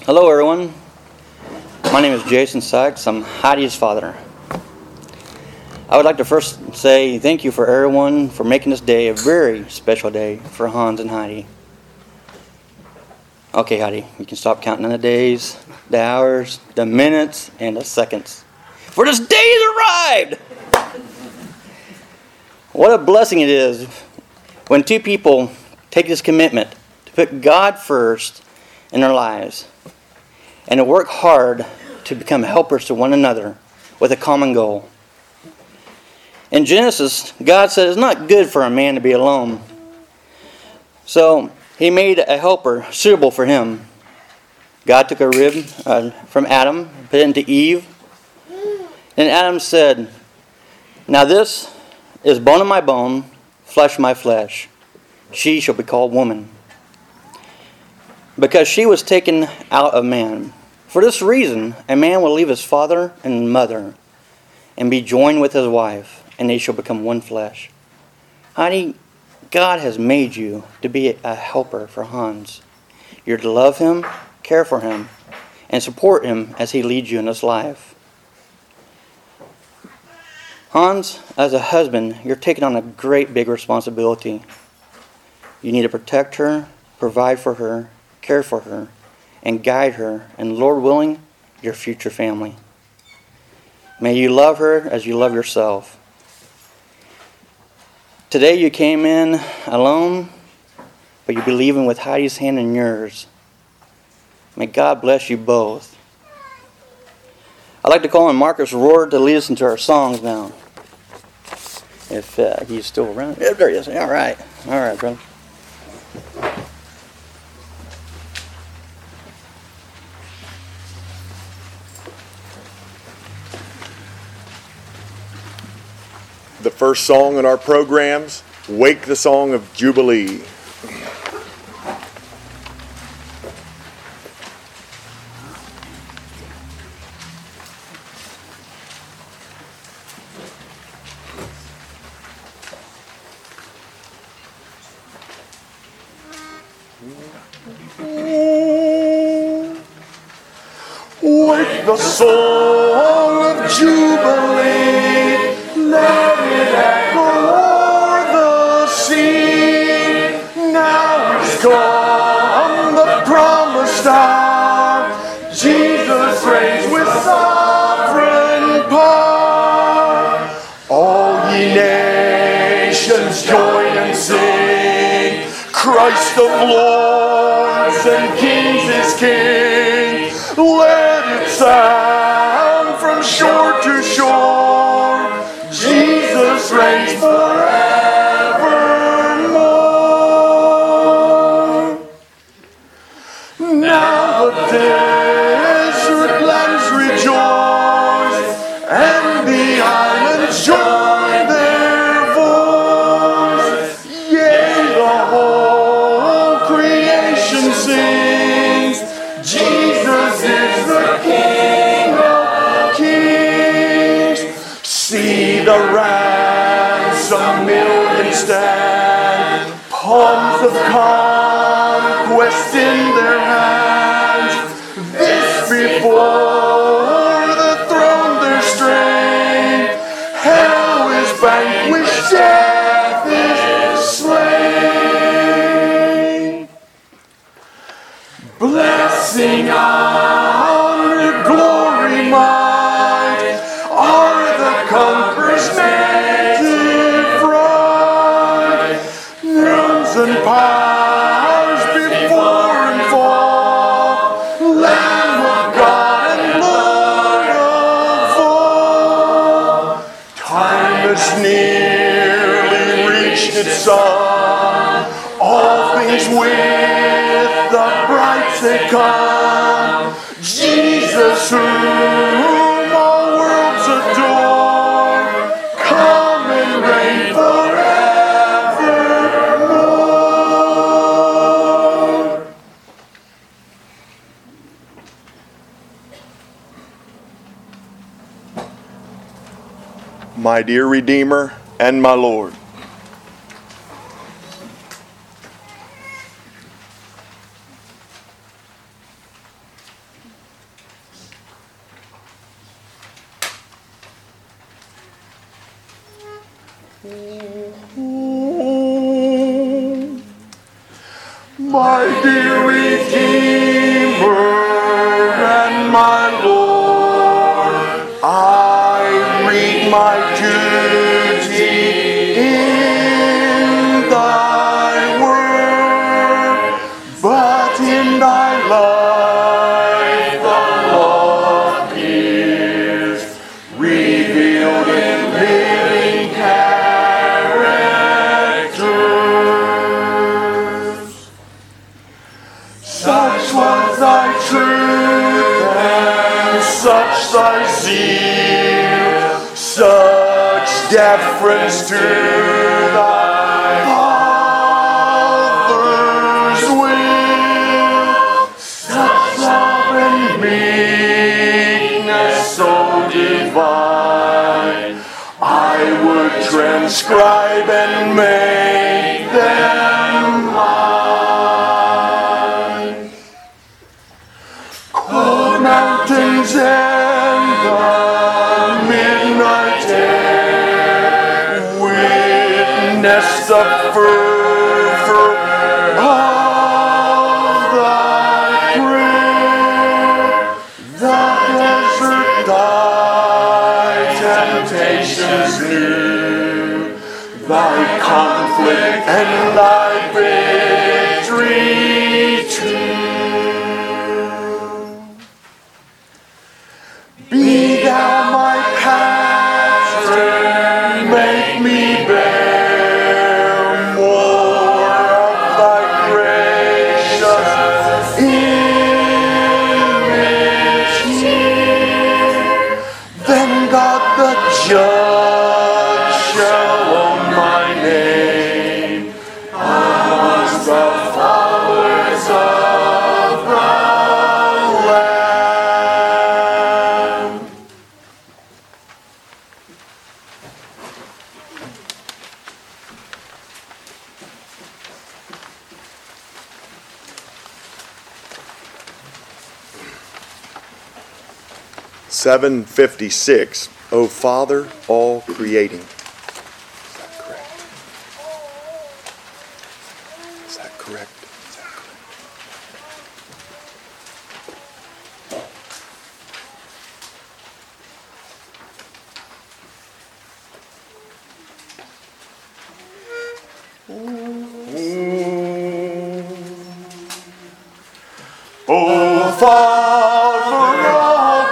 Hello everyone, my name is Jason Sykes. I'm Heidi's father. I would like to first say thank you for everyone for making this day a very special day for Hans and Heidi. Okay Heidi, you can stop counting the days, the hours, the minutes, and the seconds. For this day has arrived! What a blessing it is when two people take this commitment to put God first in their lives and to work hard to become helpers to one another with a common goal. In Genesis, God said it's not good for a man to be alone. So He made a helper suitable for him. God took a rib from Adam, put it into Eve. And Adam said, "Now this is bone of my bone, flesh of my flesh. She shall be called woman, because she was taken out of man. For this reason, a man will leave his father and mother and be joined with his wife, and they shall become one flesh." Honey, God has made you to be a helper for Hans. You're to love him, care for him, and support him as he leads you in this life. Hans, as a husband, you're taking on a great big responsibility. You need to protect her, provide for her, care for her, and guide her, and Lord willing, your future family. May you love her as you love yourself. Today you came in alone, but you'll be leaving with Heidi's hand in yours. May God bless you both. I'd like to call on Marcus Rohr to lead us into our songs now. If he's still around. Yeah, there he is. All right, brother. The first song in our programs, Wake the Song of Jubilee. Wake the song of Jubilee, let it echo o'er the sea. Now is come the promised hour, Jesus reigns with sovereign power. All ye nations join and sing, Christ of lords and kings is King. Let it sound from shore to shore, Jesus reigns forevermore. Now the desert lands rejoice, and the islands join their voice. Yea, the whole creation sings, Jesus is the King of kings. See the ransom million stand, palms of conquest in their hands. This before the throne their strength, hell is vanquished, death is slain. Blessing, honor, glory, might are the conqueror's native right. Thrones and powers before and fall, Lamb of God and Lord of all. Time has nearly reached its sun, all things with the bright they come. Jesus, whom all worlds adore, come and reign forevermore. My dear Redeemer and my Lord, My dear Redeemer and my Lord, I read my duty in thy word, but in thy life the law is revealed in living characters. Such was thy truth and such thy zeal, such deference to thy Father's will, such love and meekness so divine, I would transcribe and make them mine. Cold mountains and the midnight air, witness the fervor of thy prayer. The desert thy temptations knew, thy conflict and thy victory too. Be thou my pattern, make me bear more of thy gracious image here. Then God the Judge shall own my name amongst the followers of the Lamb. $756. O Father, all creating. Is that correct? Is that correct? Is that correct? O Father, all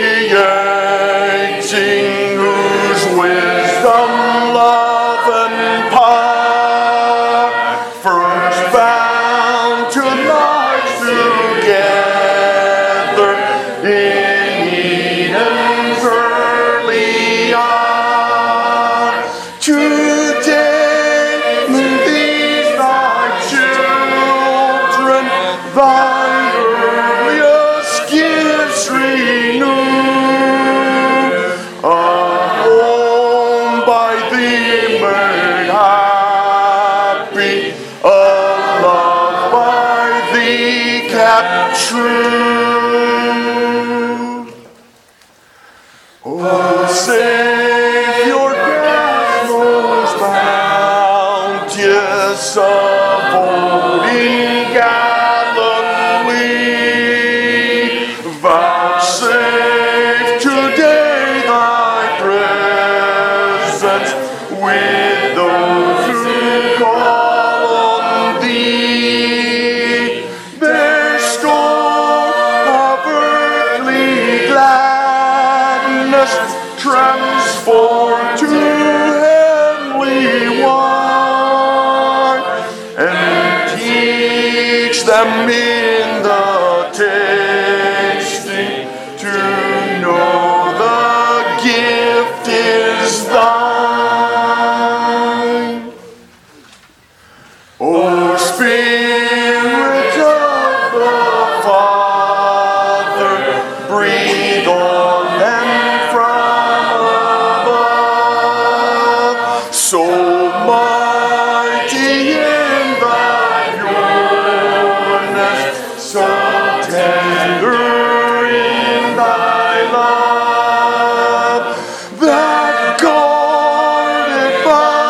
creating, whose wisdom, love, and power first bound to life together in Eden's early hour. Today, these thy children, thy earliest gifts renew, a home by thee made happy, a love by thee kept true. O Savior, death most bounteous of old in Galilee, vouchsafe today thy presence with those who call on thee. Their store of earthly gladness transformed to heavenly wine, and teach them in the tasting to know the gift is thine. O Spirit of the Father, breathe on them from above, so mighty in thy pureness, so tender in thy love, that guarded by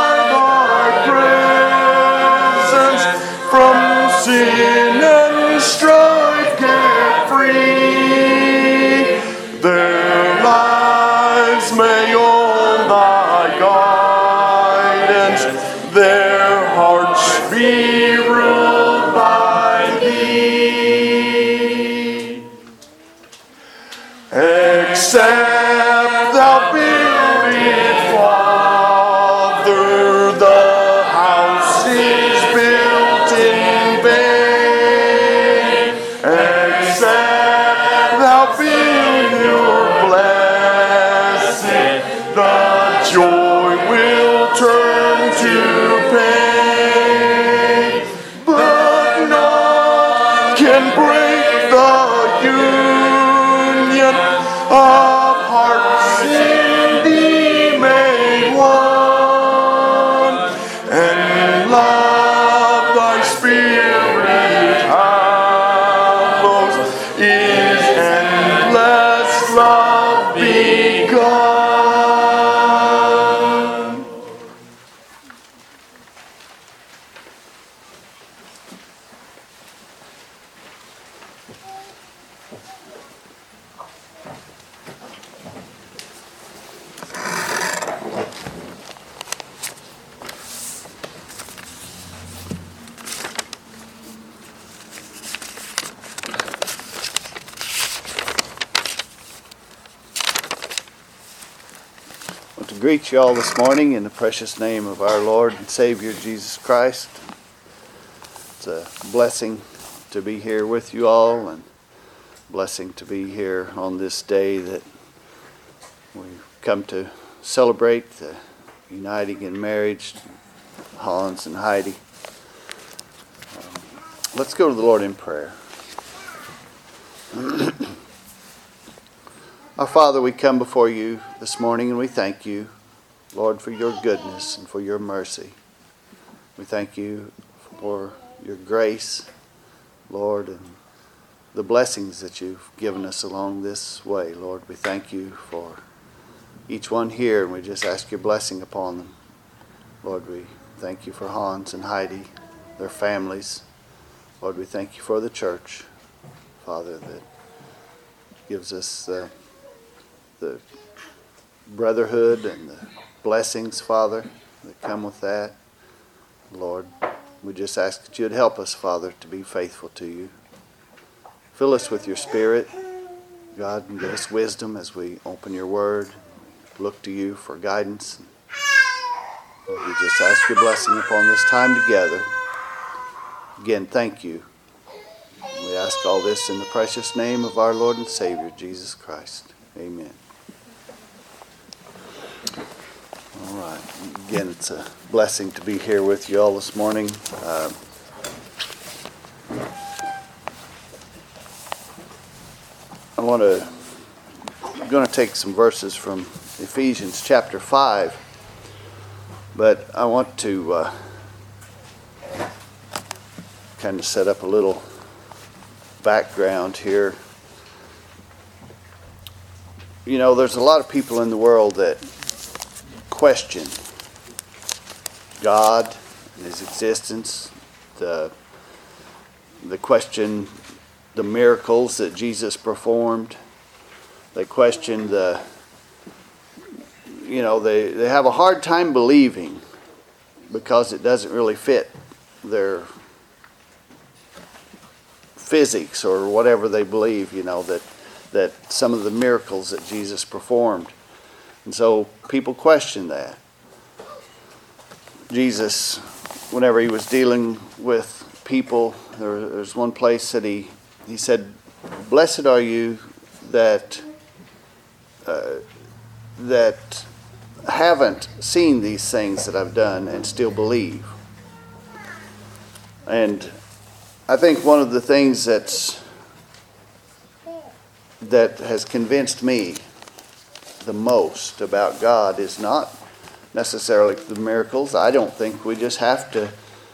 Except thou build it, Father, the house is built in vain. Except thou build your blessing, the joy will turn to pain. But none can break the union of hearts in thee made one, and love thy spirit hallows is endless love begun. To greet you all this morning in the precious name of our Lord and Savior Jesus Christ. It's a blessing to be here with you all, and a blessing to be here on this day that we've come to celebrate the uniting in marriage, Hans and Heidi. Let's go to the Lord in prayer. Our Father, we come before you this morning and we thank you, Lord, for your goodness and for your mercy. We thank you for your grace, Lord, and the blessings that you've given us along this way. Lord, we thank you for each one here, and we just ask your blessing upon them. Lord, we thank you for Hans and Heidi, their families. Lord, we thank you for the church, Father, that gives us the brotherhood and the blessings, Father, that come with that. Lord, we just ask that you'd help us, Father, to be faithful to you. Fill us with your Spirit, God, and give us wisdom as we open your word, look to you for guidance. Lord, we just ask your blessing upon this time together. Again, thank you. We ask all this in the precious name of our Lord and Savior, Jesus Christ. Amen. All right. Again, it's a blessing to be here with you all this morning. I'm going to take some verses from Ephesians chapter 5, but I want to kind of set up a little background here. You know, there's a lot of people in the world that question God and his existence, the question the miracles that Jesus performed. They question they have a hard time believing because it doesn't really fit their physics or whatever they believe, that some of the miracles that Jesus performed. And so people question that. Jesus, whenever he was dealing with people, there's one place that he said, "Blessed are you that haven't seen these things that I've done and still believe." And I think one of the things that has convinced me the most about God is not necessarily the miracles. I don't think we just have to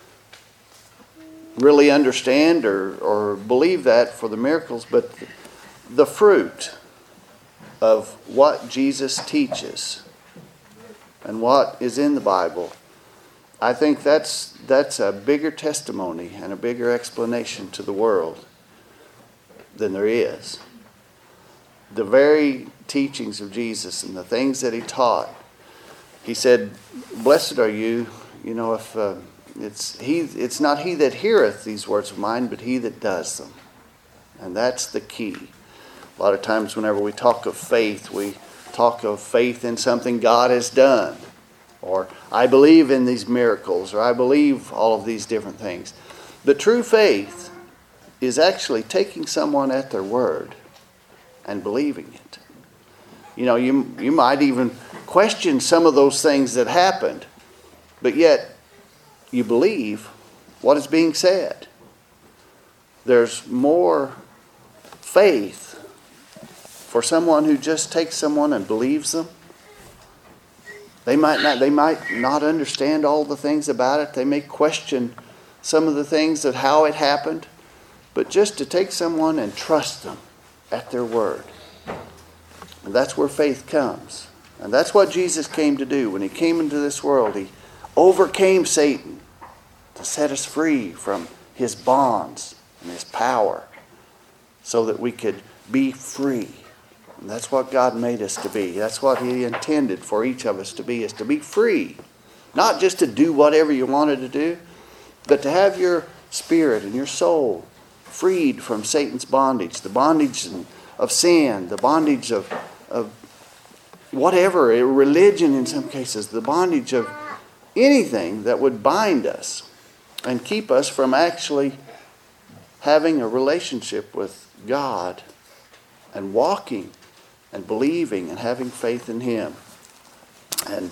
really understand or believe that for the miracles, but the fruit of what Jesus teaches and what is in the Bible. I think that's a bigger testimony and a bigger explanation to the world than there is. The very teachings of Jesus and the things that he taught, he said, "Blessed are you, if it's not he that heareth these words of mine, but he that does them." And that's the key. A lot of times whenever we talk of faith, we talk of faith in something God has done. Or I believe in these miracles, or I believe all of these different things. The true faith is actually taking someone at their word and believing it. You know, you might even question some of those things that happened, but yet you believe what is being said. There's more faith for someone who just takes someone and believes them. They might not understand all the things about it. They may question some of the things of how it happened. But just to take someone and trust them at their word. And that's where faith comes. And that's what Jesus came to do. When he came into this world, he overcame Satan to set us free from his bonds and his power so that we could be free. And that's what God made us to be. That's what he intended for each of us to be, is to be free. Not just to do whatever you wanted to do, but to have your spirit and your soul freed from Satan's bondage, the bondage of sin, the bondage of whatever, religion in some cases, the bondage of anything that would bind us and keep us from actually having a relationship with God and walking and believing and having faith in him. And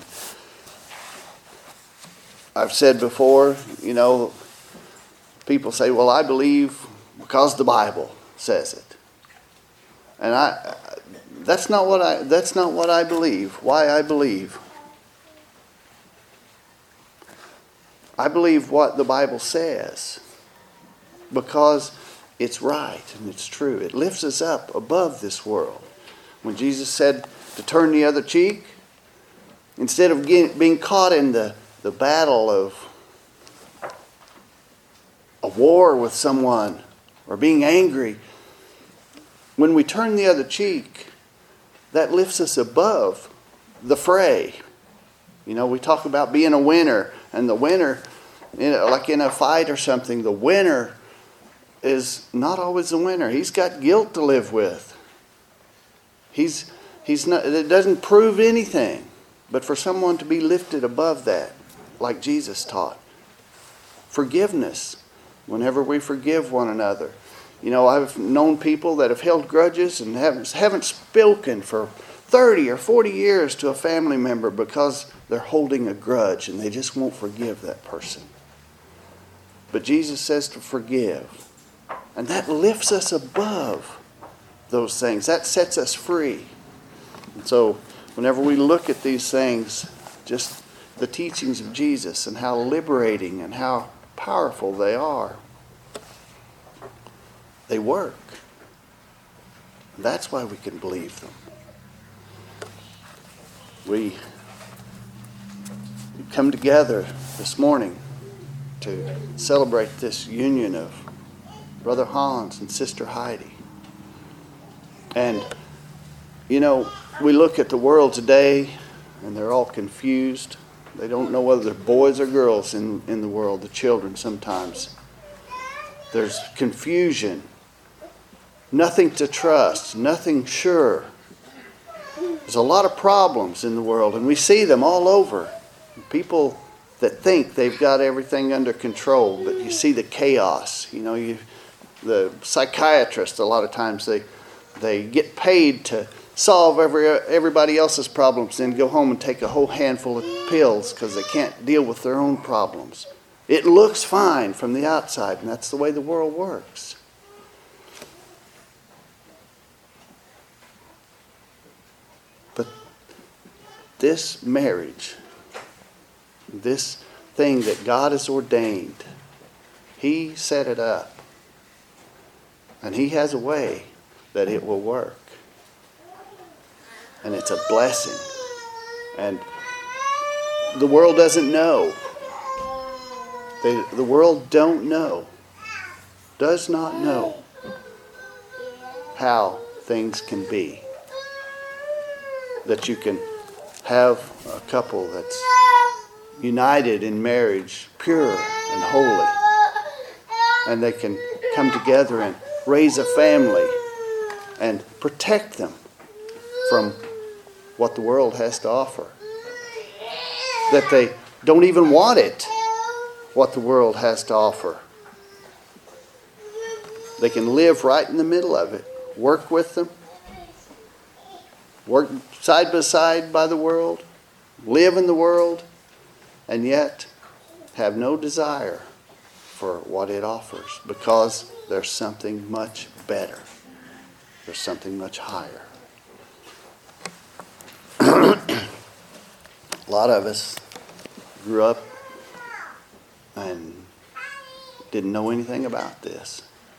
I've said before, you know, people say, well, I believe because the Bible says it. And that's not what I believe. Why I believe? I believe what the Bible says because it's right and it's true. It lifts us up above this world. When Jesus said to turn the other cheek, instead of being caught in the battle of a war with someone or being angry, when we turn the other cheek, that lifts us above the fray. You know, we talk about being a winner, and the winner, like in a fight or something, the winner is not always the winner. He's got guilt to live with. He's not. It doesn't prove anything. But for someone to be lifted above that, like Jesus taught, forgiveness. Whenever we forgive one another, you know, I've known people that have held grudges and haven't spoken for 30 or 40 years to a family member because they're holding a grudge and they just won't forgive that person. But Jesus says to forgive, and that lifts us above those things. That sets us free. And so whenever we look at these things, just the teachings of Jesus and how liberating and how powerful they are, they work. That's why we can believe them. We come together this morning to celebrate this union of Brother Hans and Sister Heidi. And, you know, we look at the world today and they're all confused. They don't know whether they're boys or girls in the world, the children sometimes. There's confusion. Nothing to trust. Nothing sure. There's a lot of problems in the world, and we see them all over. People that think they've got everything under control, but you see the chaos. You know, the psychiatrists, a lot of times, they get paid to solve everybody else's problems, then go home and take a whole handful of pills because they can't deal with their own problems. It looks fine from the outside, and that's the way the world works. But this marriage, this thing that God has ordained, He set it up. And He has a way that it will work. And it's a blessing. And the world doesn't know. The world don't know. Does not know how things can be. That you can have a couple that's united in marriage, pure and holy. And they can come together and raise a family and protect them from what the world has to offer. That they don't even want it, what the world has to offer. They can live right in the middle of it. Work with them. Work side by side by the world. Live in the world. And yet have no desire for what it offers. Because there's something much better. There's something much higher. A lot of us grew up and didn't know anything about this.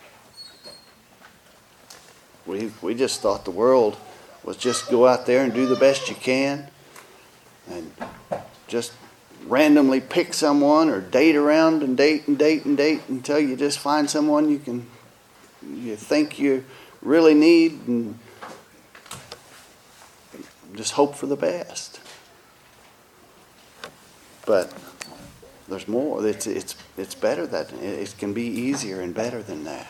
We just thought the world was just go out there and do the best you can and just randomly pick someone or date around and date until you just find someone you think you really need and just hope for the best. But there's more. It's better that it can be easier and better than that.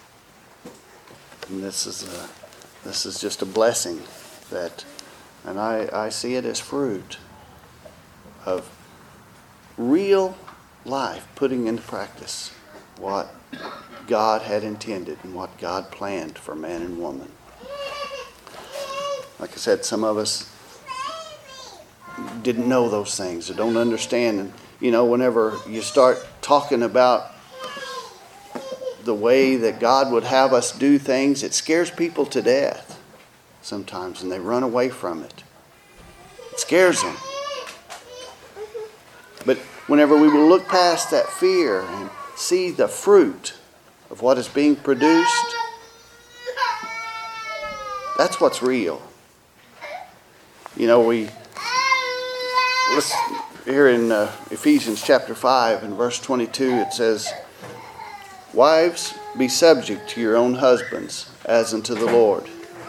And this is just a blessing and I see it as fruit of real life putting into practice what God had intended and what God planned for man and woman. Like I said, some of us didn't know those things or don't understand. And, whenever you start talking about the way that God would have us do things, it scares people to death sometimes, and they run away from it. It scares them. But whenever we will look past that fear and see the fruit of what is being produced, that's what's real. Here in Ephesians chapter 5 and verse 22, it says, "Wives, be subject to your own husbands, as unto the Lord.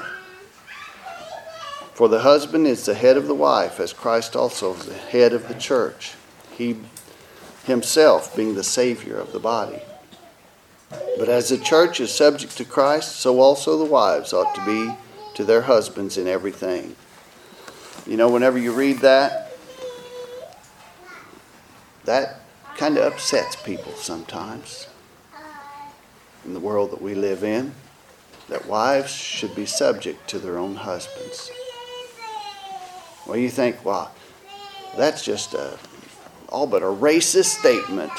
For the husband is the head of the wife, as Christ also is the head of the church, he himself being the Savior of the body. But as the church is subject to Christ, so also the wives ought to be to their husbands in everything." Whenever you read that kind of upsets people sometimes in the world that we live in, that wives should be subject to their own husbands. Well, you think, wow, that's just all but a racist statement.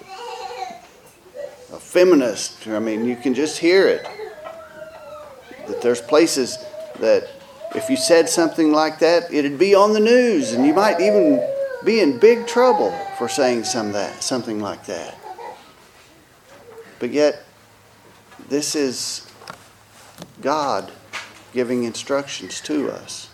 A feminist, you can just hear it. That there's places that if you said something like that, it'd be on the news, and you might even be in big trouble for saying something like that. But yet, this is God giving instructions to us,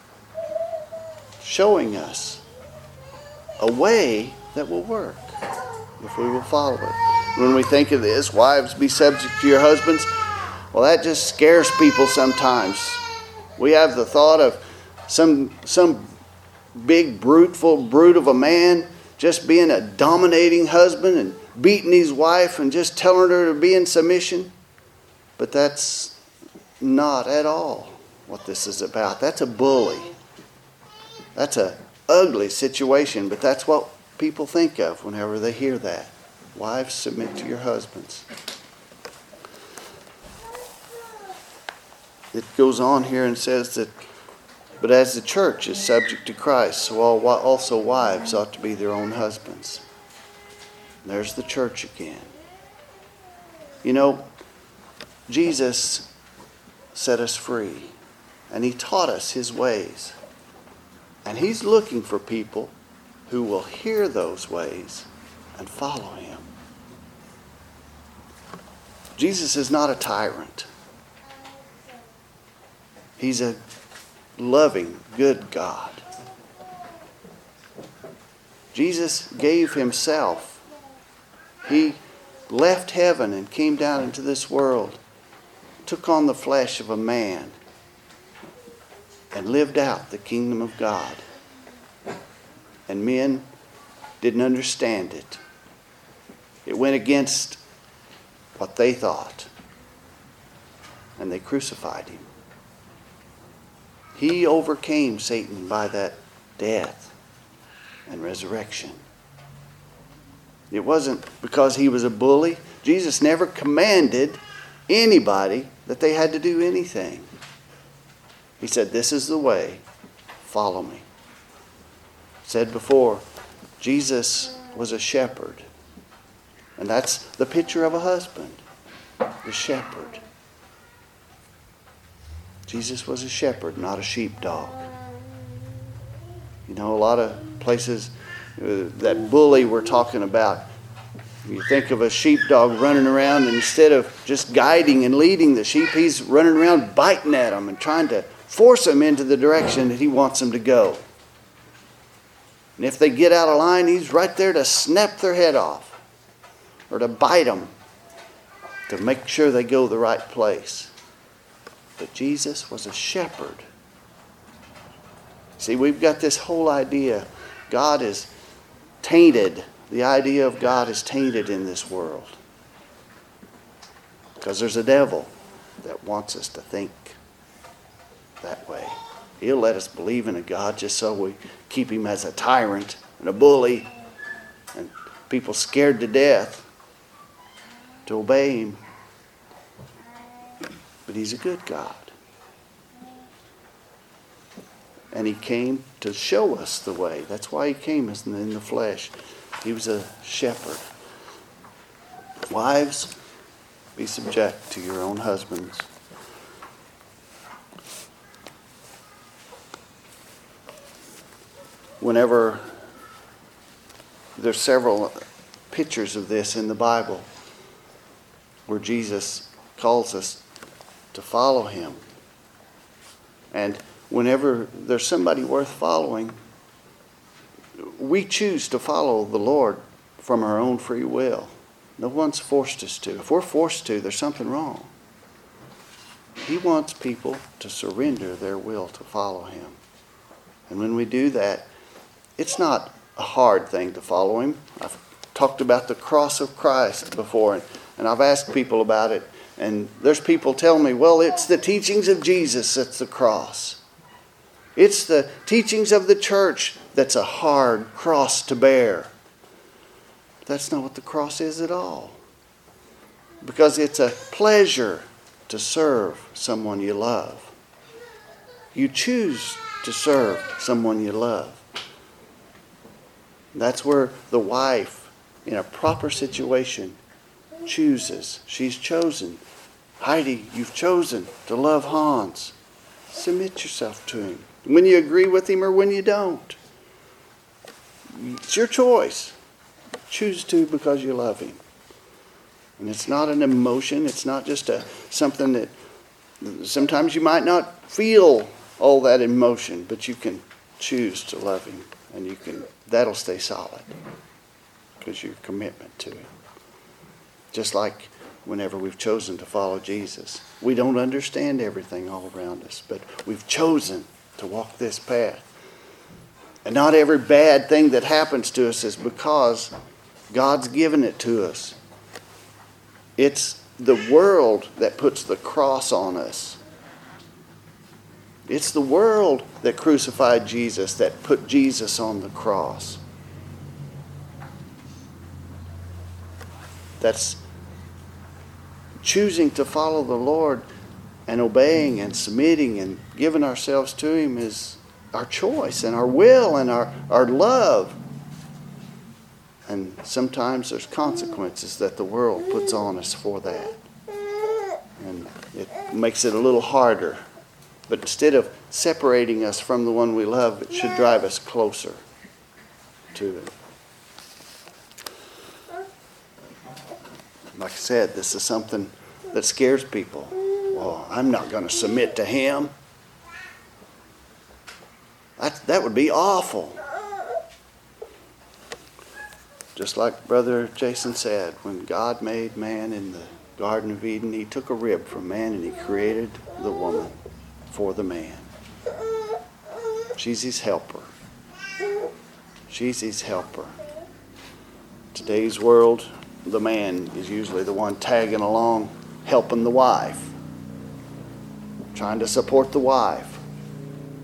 showing us a way that will work if we will follow it. When we think of this, wives, be subject to your husbands, well, that just scares people sometimes. We have the thought of some big brute of a man just being a dominating husband and beating his wife and just telling her to be in submission. But that's not at all what this is about. That's a bully. That's an ugly situation, but that's what people think of whenever they hear that. Wives, submit to your husbands. It goes on here and says that, but as the church is subject to Christ, so also wives ought to be their own husbands. And there's the church again. Jesus set us free, and he taught us his ways. And he's looking for people who will hear those ways and follow him. Jesus is not a tyrant. He's a loving, good God. Jesus gave himself. He left heaven and came down into this world, took on the flesh of a man, and lived out the kingdom of God. And men didn't understand it. It went against what they thought. And they crucified him. He overcame Satan by that death and resurrection. It wasn't because he was a bully. Jesus never commanded anybody that they had to do anything. He said, this is the way, follow me. Said before, Jesus was a shepherd. And that's the picture of a husband, the shepherd. Jesus was a shepherd, not a sheepdog. You know, a lot of places, that bully we're talking about, you think of a sheepdog running around, and instead of just guiding and leading the sheep, he's running around biting at them and trying to force them into the direction that he wants them to go. And if they get out of line, he's right there to snap their head off or to bite them to make sure they go the right place. But Jesus was a shepherd. See, we've got this whole idea. God is tainted. The idea of God is tainted in this world. Because there's a devil that wants us to think that way. He'll let us believe in a God just so we keep him as a tyrant and a bully and people scared to death to obey him. But he's a good God. And he came to show us the way. That's why he came in the flesh. He was a shepherd. Wives, be subject to your own husbands. Whenever there's several pictures of this in the Bible where Jesus calls us to follow him. And whenever there's somebody worth following, we choose to follow the Lord from our own free will. No one's forced us to. If we're forced to, there's something wrong. He wants people to surrender their will to follow him. And when we do that, it's not a hard thing to follow him. I've talked about the cross of Christ before, and I've asked people about it. And there's people tell me, well, it's the teachings of Jesus that's the cross. It's the teachings of the church that's a hard cross to bear. That's not what the cross is at all. Because it's a pleasure to serve someone you love. You choose to serve someone you love. That's where the wife, in a proper situation, chooses. She's chosen. Heidi, you've chosen to love Hans. Submit yourself to him. When you agree with him or when you don't. It's your choice. Choose to because you love him. And it's not an emotion. It's not just something that sometimes you might not feel all that emotion, but you can choose to love him. And that'll stay solid because your commitment to him. Just like whenever we've chosen to follow Jesus. We don't understand everything all around us, but we've chosen to walk this path. And not every bad thing that happens to us is because God's given it to us. It's the world that puts the cross on us. It's the world that crucified Jesus, that put Jesus on the cross. That's choosing to follow the Lord and obeying and submitting and giving ourselves to him is our choice and our will and our love. And sometimes there's consequences that the world puts on us for that. And it makes it a little harder. But instead of separating us from the one we love, it should drive us closer to him. Like I said, this is something that scares people. Well, I'm not going to submit to him. That would be awful. Just like Brother Jason said, when God made man in the Garden of Eden, he took a rib from man and he created the woman for the man. She's his helper. She's his helper. Today's world, the man is usually the one tagging along, helping the wife, trying to support the wife.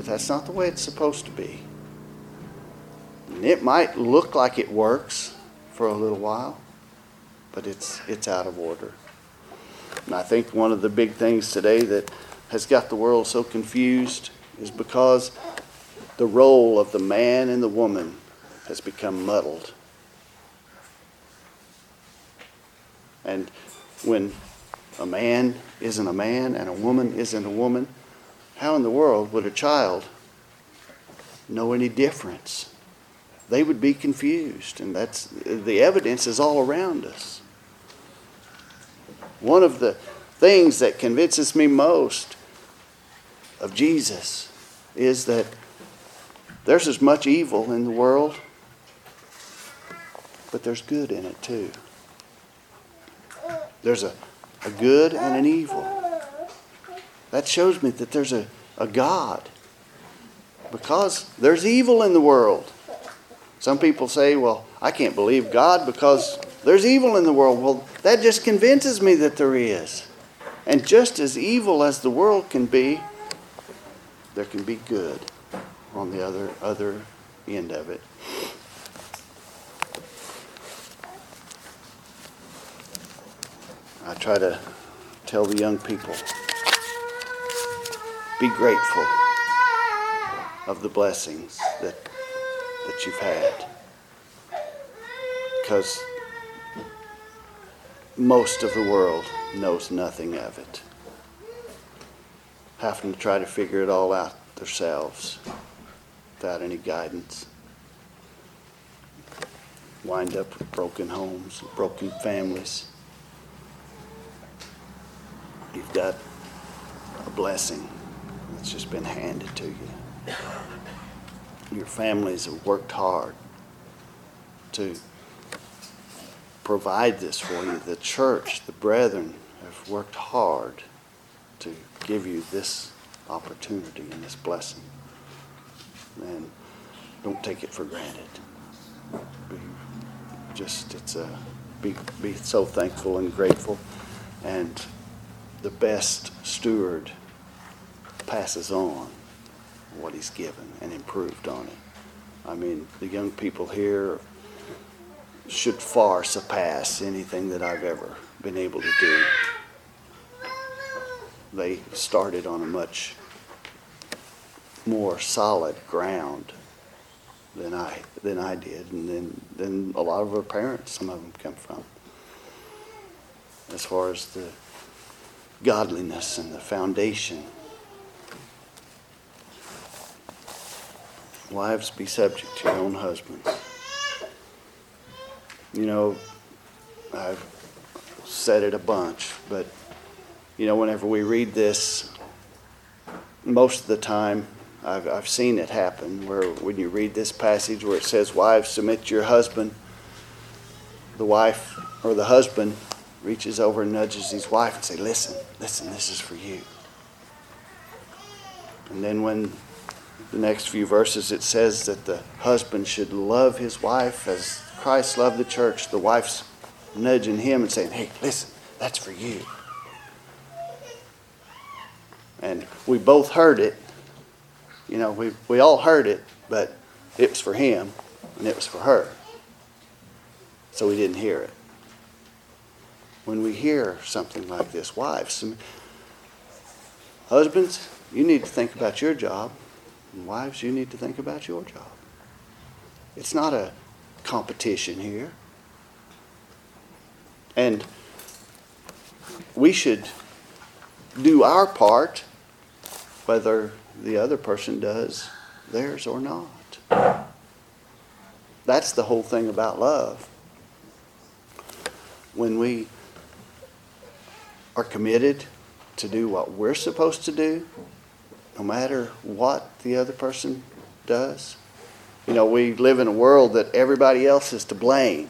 that's not the way it's supposed to be. And it might look like it works for a little while, but it's out of order. And I think one of the big things today that has got the world so confused is because the role of the man and the woman has become muddled. And when a man isn't a man and a woman isn't a woman, how in the world would a child know any difference? They would be confused, and that's the evidence is all around us. One of the things that convinces me most of Jesus is that there's as much evil in the world, but there's good in it too. There's a good and an evil. That shows me that there's a God. Because there's evil in the world. Some people say, well, I can't believe God because there's evil in the world. Well, that just convinces me that there is. And just as evil as the world can be, there can be good on the other end of it. I try to tell the young people, be grateful of the blessings that you've had. Because most of the world knows nothing of it. Having to try to figure it all out themselves without any guidance. Wind up with broken homes, broken families. You've got a blessing that's just been handed to you. Your families have worked hard to provide this for you. The church, the brethren, have worked hard to give you this opportunity and this blessing. And don't take it for granted. Be so thankful and grateful. And the best steward passes on what he's given and improved on it. I mean, the young people here should far surpass anything that I've ever been able to do. They started on a much more solid ground than I did, and then a lot of our parents, some of them come from. As far as the godliness and the foundation. Wives, be subject to your own husbands. You know, I've said it a bunch, but you know, whenever we read this, most of the time I've seen it happen where when you read this passage where it says, wives, submit to your husband, the wife or the husband reaches over and nudges his wife and say, listen, this is for you. And then when the next few verses it says that the husband should love his wife as Christ loved the church, the wife's nudging him and saying, hey, listen, that's for you. And we both heard it. You know, we all heard it, but it was for him and it was for her. So we didn't hear it. When we hear something like this, wives, husbands, you need to think about your job. And wives, you need to think about your job. It's not a competition here. And we should do our part, whether the other person does theirs or not. That's the whole thing about love. When we are committed to do what we're supposed to do, no matter what the other person does. You know, we live in a world that everybody else is to blame.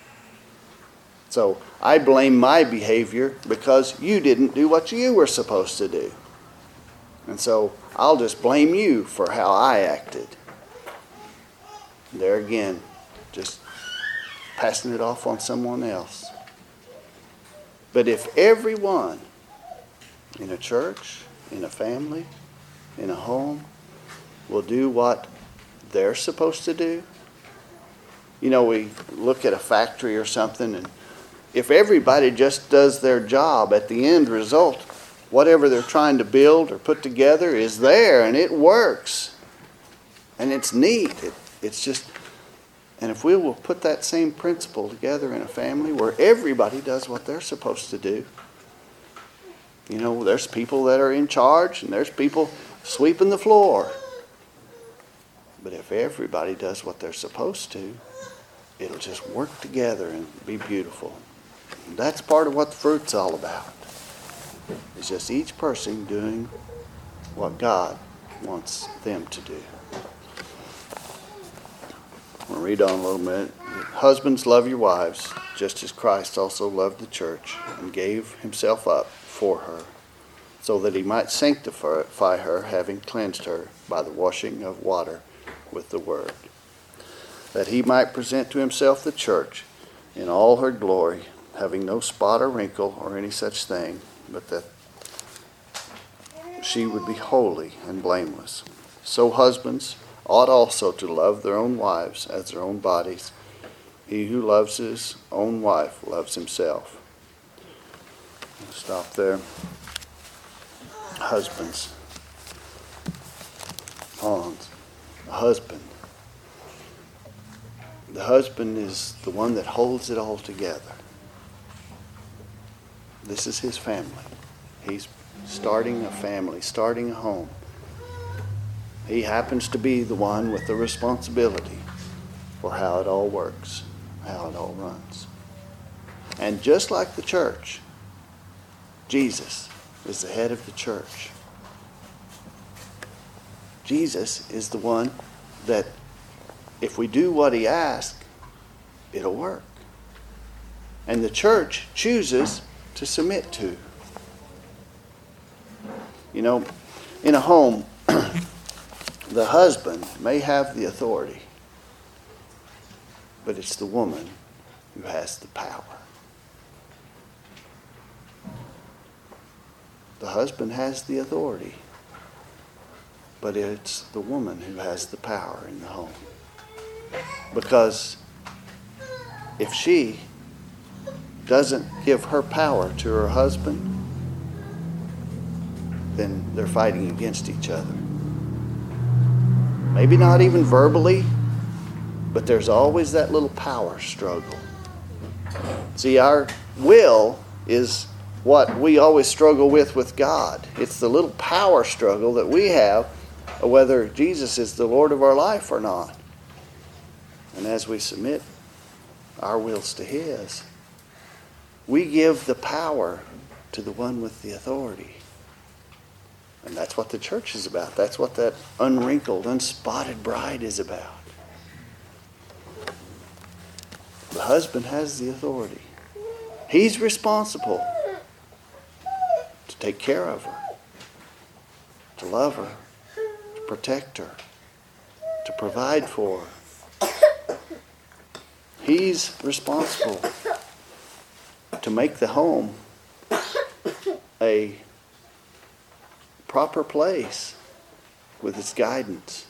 So I blame my behavior because you didn't do what you were supposed to do. And so I'll just blame you for how I acted. There again, just passing it off on someone else. But if everyone in a church, in a family, in a home, will do what they're supposed to do. You know, we look at a factory or something, and if everybody just does their job, at the end result, whatever they're trying to build or put together is there, and it works. And it's neat. It's just, and if we will put that same principle together in a family where everybody does what they're supposed to do. You know, there's people that are in charge, and there's people sweeping the floor. But if everybody does what they're supposed to, it'll just work together and be beautiful. And that's part of what the fruit's all about. It's just each person doing what God wants them to do. I'm going to read on a little bit. Husbands, love your wives, just as Christ also loved the church and gave himself up for her, so that he might sanctify her, having cleansed her by the washing of water with the word, that he might present to himself the church in all her glory, having no spot or wrinkle or any such thing, but that she would be holy and blameless. So husbands ought also to love their own wives as their own bodies. He who loves his own wife loves himself. I'll stop there. Husbands. Hans. A husband. The husband is the one that holds it all together. This is his family. He's starting a family, starting a home. He happens to be the one with the responsibility for how it all works, how it all runs. And just like the church, Jesus is the head of the church. Jesus is the one that if we do what he asks, it'll work. And the church chooses to submit to. You know, in a home, the husband may have the authority, but it's the woman who has the power. The husband has the authority, but it's the woman who has the power in the home. Because if she doesn't give her power to her husband, then they're fighting against each other. Maybe not even verbally, but there's always that little power struggle. See, our will is what we always struggle with God. It's the little power struggle that we have of whether Jesus is the Lord of our life or not. And as we submit our wills to his, we give the power to the one with the authority. And that's what the church is about. That's what that unwrinkled, unspotted bride is about. The husband has the authority. He's responsible to take care of her, to love her, to protect her, to provide for her. He's responsible to make the home a proper place with its guidance.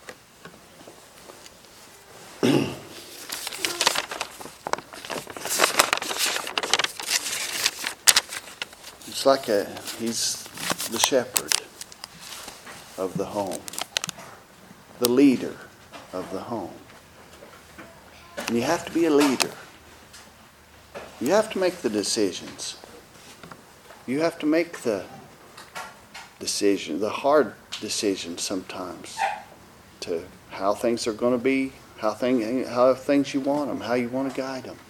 It's like he's the shepherd of the home, the leader of the home. And you have to be a leader. You have to make the decisions. You have to make the decision, the hard decision sometimes, to how things are going to be, how things you want them, how you want to guide them.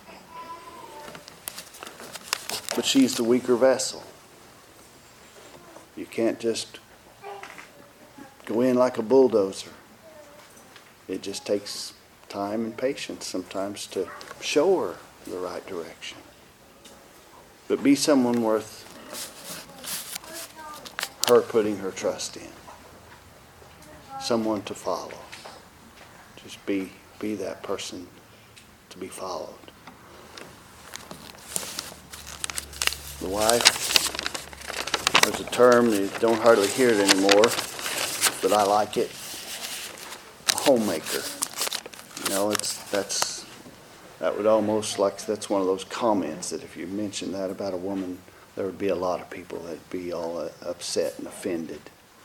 But she's the weaker vessel. You can't just go in like a bulldozer. It just takes time and patience sometimes to show her the right direction. But be someone worth her putting her trust in. Someone to follow. Just be that person to be followed. The wife, there's a term, you don't hardly hear it anymore, but I like it. homemaker. You know, that would almost like, that's one of those comments that if you mention that about a woman, there would be a lot of people that'd be all upset and offended.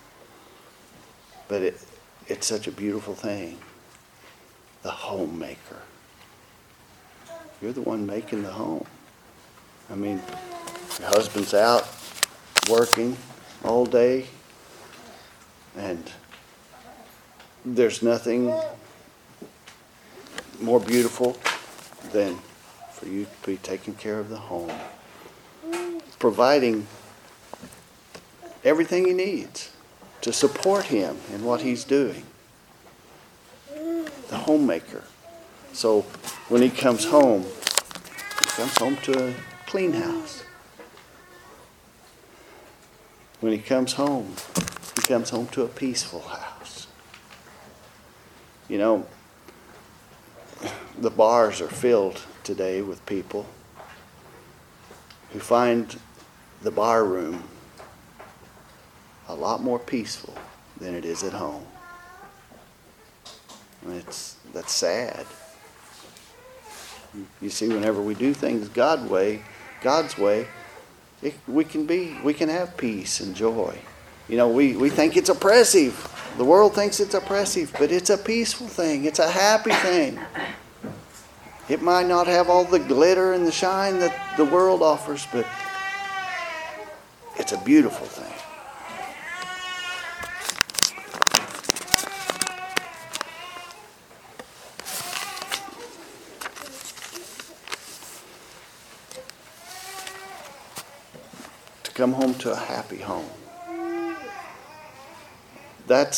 But it's such a beautiful thing. The homemaker. You're the one making the home. I mean, your husband's out working all day, and there's nothing more beautiful than for you to be taking care of the home, providing everything he needs to support him in what he's doing. The homemaker. So when he comes home to a clean house. When he comes home to a peaceful house. You know, the bars are filled today with people who find the bar room a lot more peaceful than it is at home. And that's sad. You see, whenever we do things God's way, we can have peace and joy. You know, we think it's oppressive. The world thinks it's oppressive, but it's a peaceful thing. It's a happy thing. It might not have all the glitter and the shine that the world offers, but it's a beautiful thing. To come home to a happy home. That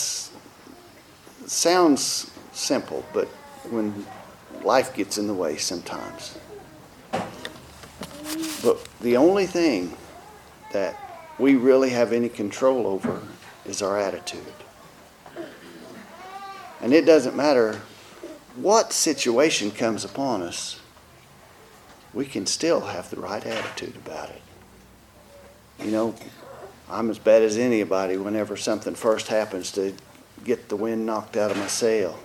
sounds simple, but when life gets in the way sometimes. But the only thing that we really have any control over is our attitude. And it doesn't matter what situation comes upon us, we can still have the right attitude about it. You know, I'm as bad as anybody whenever something first happens to get the wind knocked out of my sail.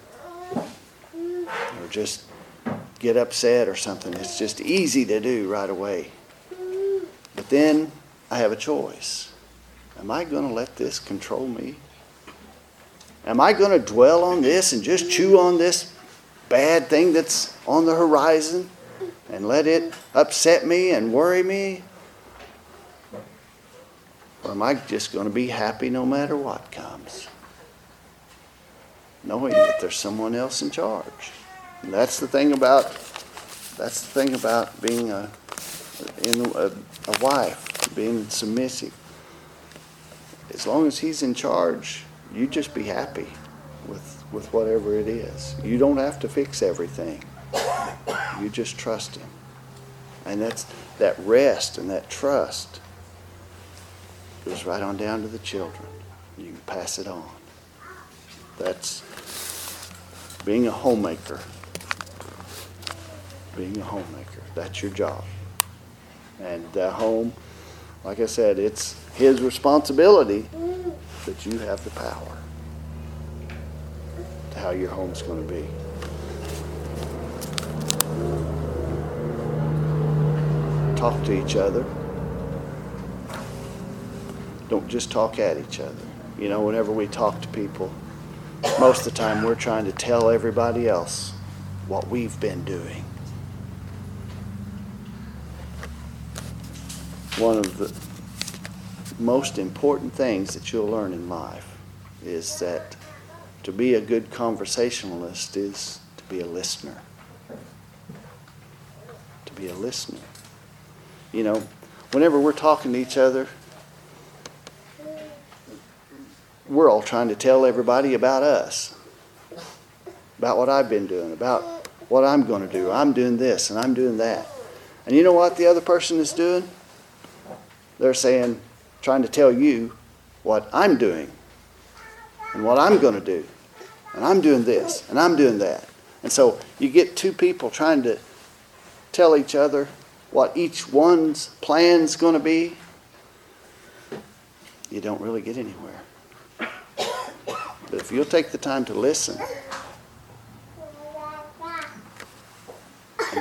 Or just get upset or something. It's just easy to do right away. But then I have a choice. Am I going to let this control me? Am I going to dwell on this and just chew on this bad thing that's on the horizon and let it upset me and worry me? Or am I just going to be happy no matter what comes? Knowing that there's someone else in charge. And that's the thing about being a wife, being submissive. As long as he's in charge, you just be happy with whatever it is. You don't have to fix everything. You just trust him. And that rest and that trust goes right on down to the children. You can pass it on. That's being a homemaker. Being a homemaker. That's your job. And that home, like I said, it's his responsibility, but you have the power to how your home's going to be. Talk to each other. Don't just talk at each other. You know, whenever we talk to people, most of the time we're trying to tell everybody else what we've been doing. One of the most important things that you'll learn in life is that to be a good conversationalist is to be a listener. To be a listener. You know, whenever we're talking to each other, we're all trying to tell everybody about us, about what I've been doing, about what I'm going to do. I'm doing this and I'm doing that. And you know what the other person is doing? They're trying to tell you what I'm doing and what I'm going to do. And I'm doing this and I'm doing that. And so you get two people trying to tell each other what each one's plan's going to be. You don't really get anywhere. But if you'll take the time to listen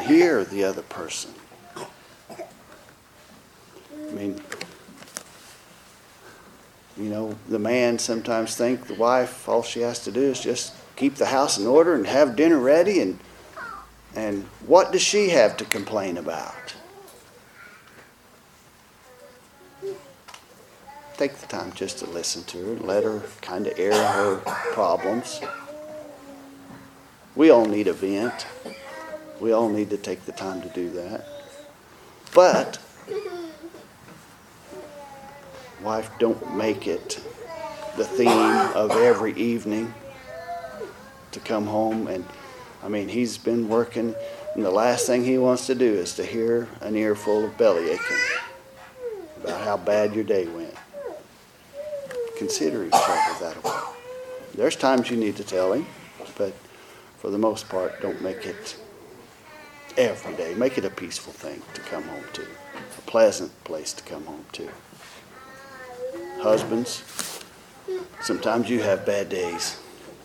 hear the other person. I mean, you know, the man sometimes thinks the wife, all she has to do is just keep the house in order and have dinner ready, and what does she have to complain about? Take the time just to listen to her, let her kind of air her problems. We all need a vent. We all need to take the time to do that. But, wife, don't make it the theme of every evening to come home and, I mean, he's been working, and the last thing he wants to do is to hear an earful of belly aching about how bad your day went. Consider each other that way. There's times you need to tell him, but for the most part, don't make it every day. Make it a peaceful thing to come home to, a pleasant place to come home to. Husbands, sometimes you have bad days.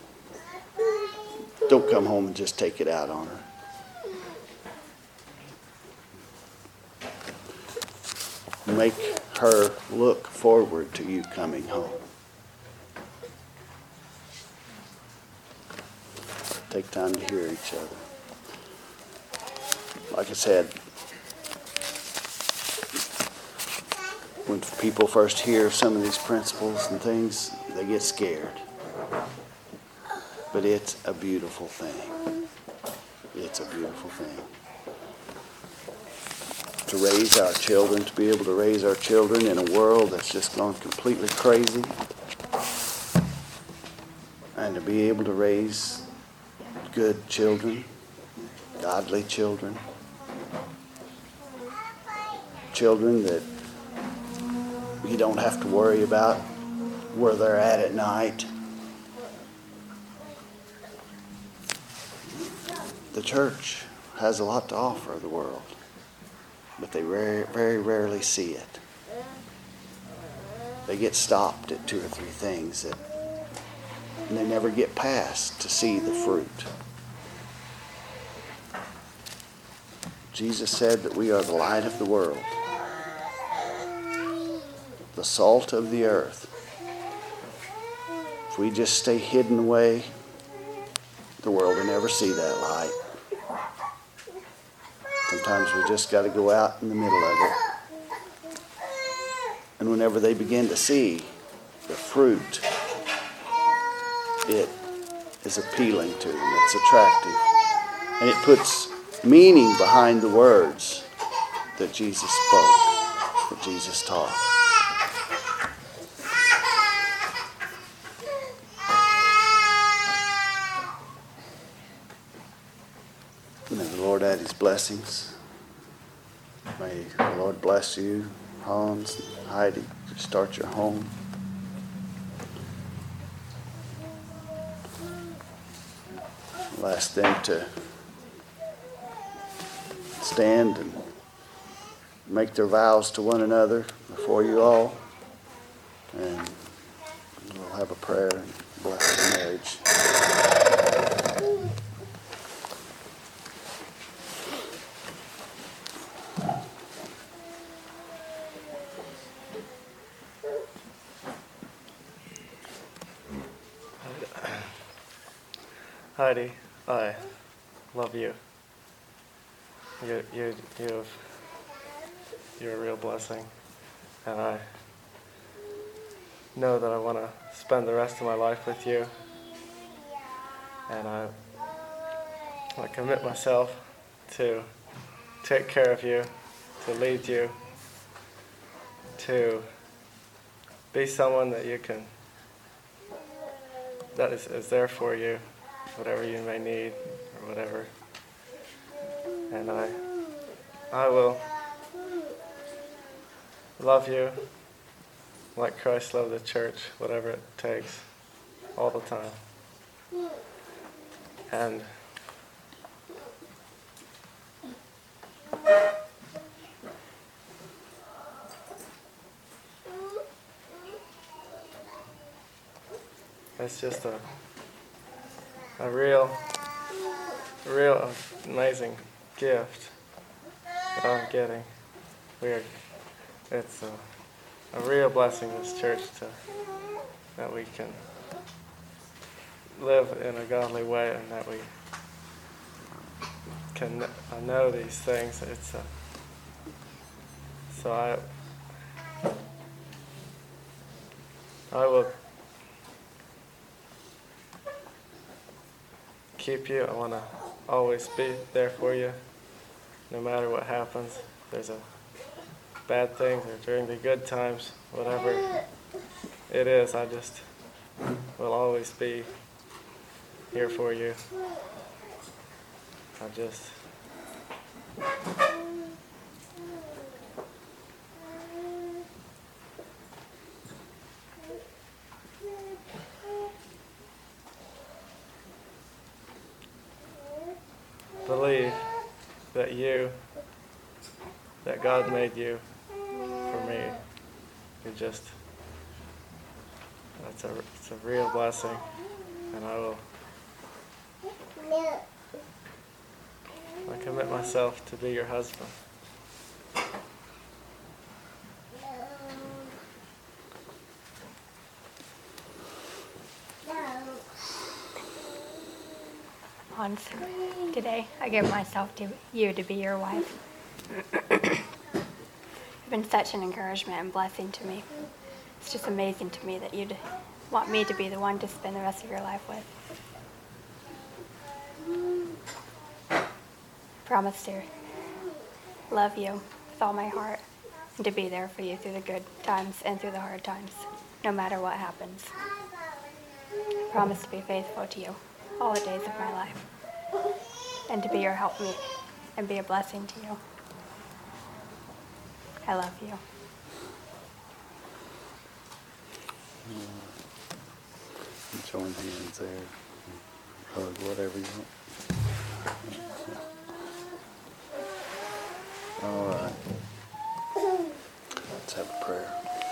Don't come home and just take it out on her. Make her look forward to you coming home. Take time to hear each other. Like I said, when people first hear some of these principles and things, they get scared. But it's a beautiful thing. It's a beautiful thing. To raise our children, to be able to raise our children in a world that's just gone completely crazy, and to be able to raise good children, godly children, children that you don't have to worry about where they're at night. The church has a lot to offer the world, but they very rarely see it. They get stopped at 2 or 3 things and they never get past to see the fruit. Jesus said that we are the light of the world, the salt of the earth. If we just stay hidden away, the world will never see that light. Sometimes we just got to go out in the middle of it. And whenever they begin to see the fruit, it is appealing to them. It's attractive. And it puts meaning behind the words that Jesus spoke, that Jesus taught. May the Lord add His blessings. May the Lord bless you, Hans, Heidi, to start your home. I'll ask them to stand and make their vows to one another before you all. And we'll have a prayer and bless the marriage. Heidi, I love you. You're a real blessing, and I know that I want to spend the rest of my life with you, and I commit myself to take care of you, to lead you, to be someone that you can, that is there for you, whatever you may need, or whatever. And I will love you like Christ loved the church, whatever it takes, all the time. And it's just a real amazing gift that I'm getting. It's a real blessing, this church, that we can live in a godly way and that we can know these things. So I will keep you. I want to always be there for you, no matter what happens. There's a bad things or during the good times, whatever it is, I just will always be here for you. I just believe that God made you for me. It's a real blessing, and I commit myself to be your husband. Hans, today I give myself to you to be your wife. You've been such an encouragement and blessing to me. It's just amazing to me that you'd want me to be the one to spend the rest of your life with. Promise to love you with all my heart and to be there for you through the good times and through the hard times, no matter what happens. Promise to be faithful to you all the days of my life and to be your helpmeet and be a blessing to you. I love you. Join hands there. Hug, whatever you want. All right. Let's have a prayer.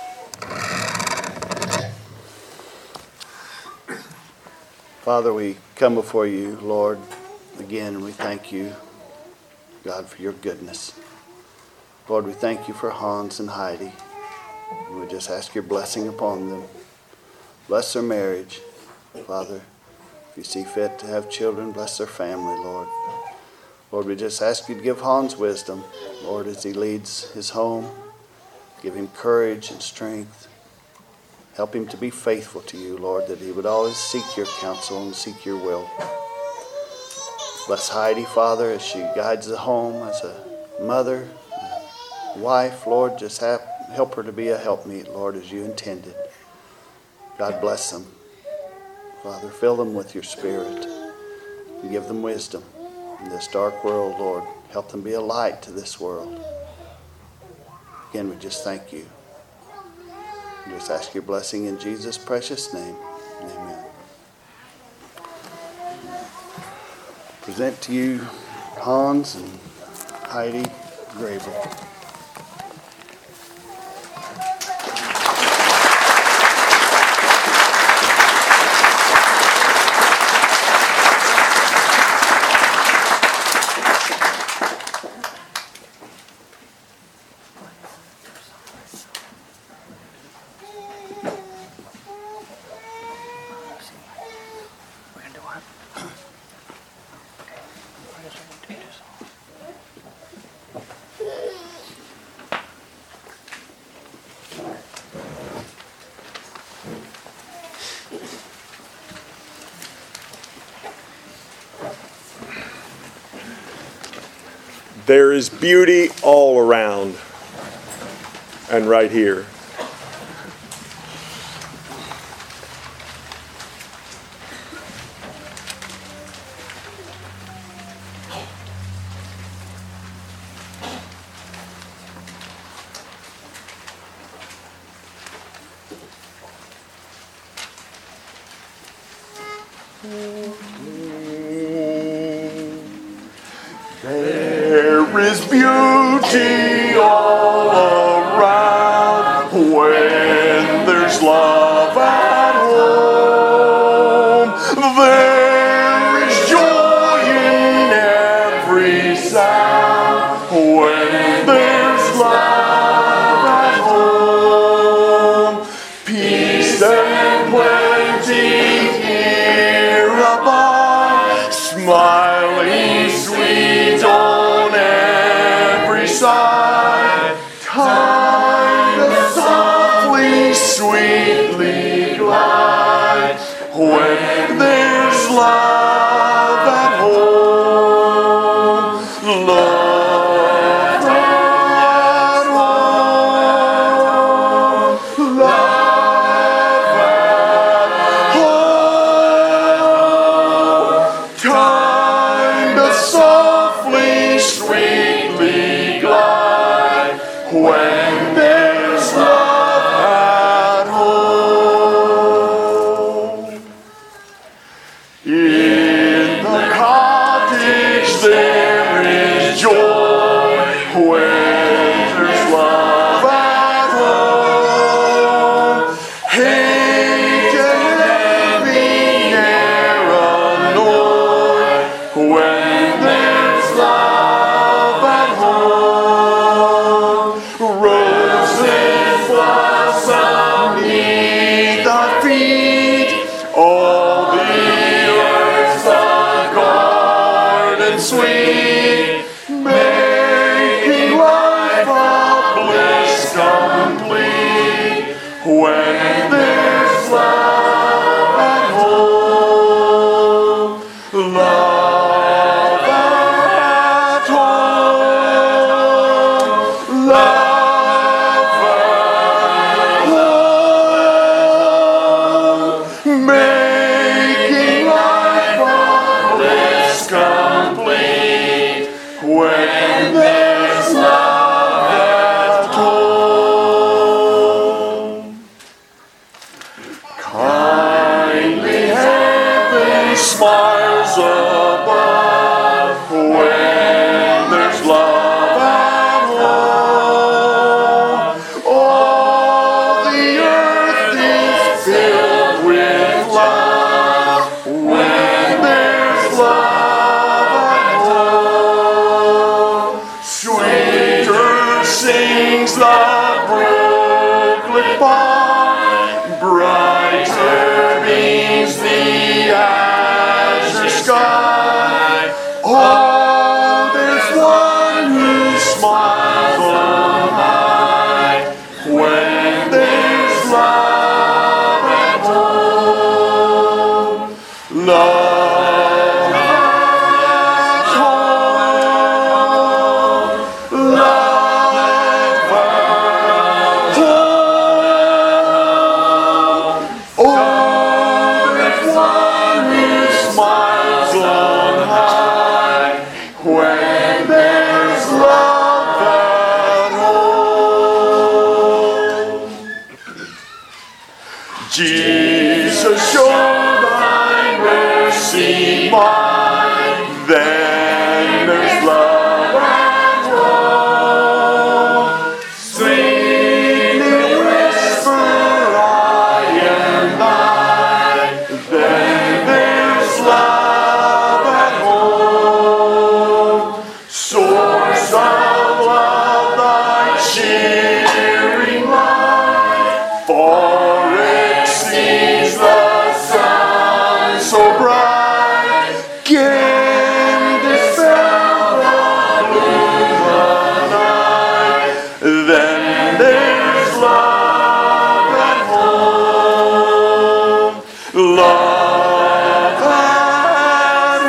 Father, we come before you, Lord, again, and we thank you, God, for your goodness. Lord, we thank you for Hans and Heidi. We just ask your blessing upon them. Bless their marriage, Father. If you see fit to have children, bless their family, Lord. Lord, we just ask you to give Hans wisdom, Lord, as he leads his home. Give him courage and strength. Help him to be faithful to you, Lord, that he would always seek your counsel and seek your will. Bless Heidi, Father, as she guides the home as a mother, wife, Lord. Just help her to be a helpmeet, Lord, as you intended. God bless them. Father, fill them with your Spirit and give them wisdom in this dark world, Lord. Help them be a light to this world. Again, we just thank you. We just ask your blessing in Jesus' precious name. Amen. Present to you Hans and Heidi Grable. There is beauty all around and right here. There is beauty all around when there's love at home. There is joy in every sound. when there's love at home. Love at home. Love at home. Time to softly, sweetly glide when there's love at home. In the cottage there is joy when there's love at home. Hate and envy ne'er annoy when there's love at home. Roses blossom 'neath our feet. All the earth's a garden sweet, making life a bliss complete when there's love at home. Love at home. Love at home. Making life a bliss complete when there's love at home. Kindly heaven smiles above when there's love at home. All the earth is filled with love when there's love at home. Sweeter sings the brooklet pond, brighter beams the azure sky. Oh, there's one who smiles on high when there's love at home. Love at home. Love at home. Oh, there's one who smiles on high when there's love at home. Jesus, show thy mercy mine, then there's love at home. Sweetly whisper, I am thine, then there's love at home. Source of love, thy cheering light, far exceeds the sun so bright. Can dispel the gloom of night, then there's love at home. Love at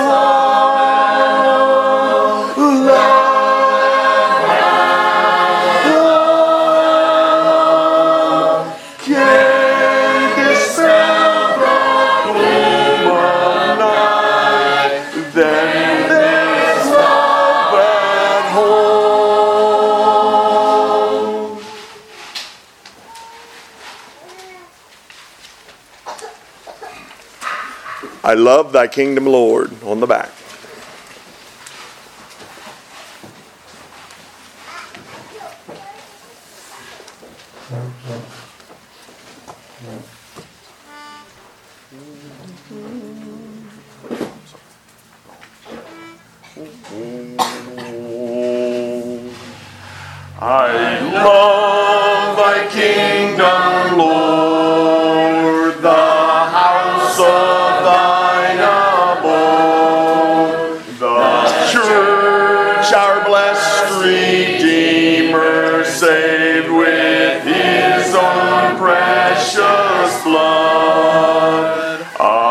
home. Love at home. Can dispel the gloom of night, then there's love at home. I love thy kingdom, Lord, on the back. I love thy kingdom, Lord, the house of thine abode, the church, our blessed Redeemer, saved with his own precious blood.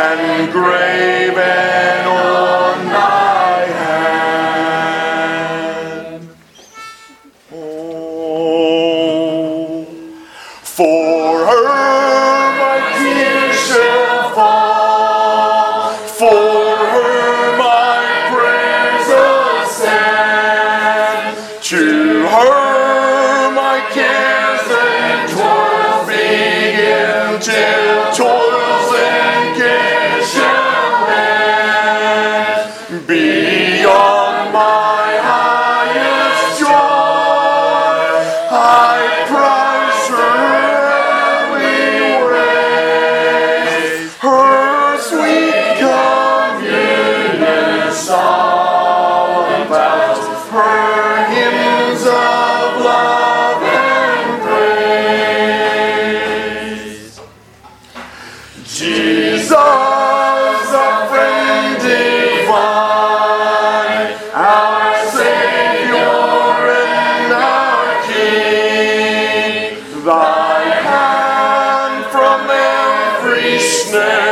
and graven on my hand. Oh, for her my tears shall fall, for her my prayers ascend. To her my cares and toils begin, till toils and cares shall end. Beyond my highest joy, I prize her early ways, her sweet communion song about her hymns of love and praise. Jesus, our friend divine, our Savior and our King, thy hand from every snare